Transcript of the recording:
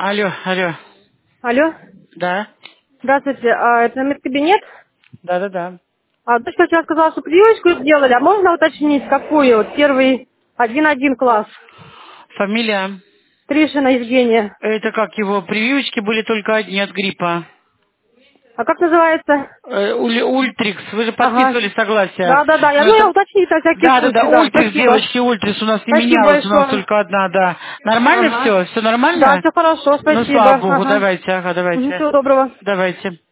Алло, алло. Алло. Да? Здравствуйте. Это медкабинет? Да. Дочка вчера сказала, что прививочку сделали. А можно уточнить, какую? Вот первый 1-1 класс. Фамилия? Тришина Евгения. Это как его, прививочки были только одни от гриппа. А как называется? Ультрикс, вы же Ага. подписывали согласие. Да. Ну, Я это... уточнить на всякий случай, Да, да. Ультрикс, Спасибо. девочки, Ультрикс у нас не Спасибо менялось, у нас большое. только одна, да. Нормально Ага. все? Все Да, нормально? все хорошо, Ну, спасибо. слава богу, Ага. давайте, Всего доброго. Давайте.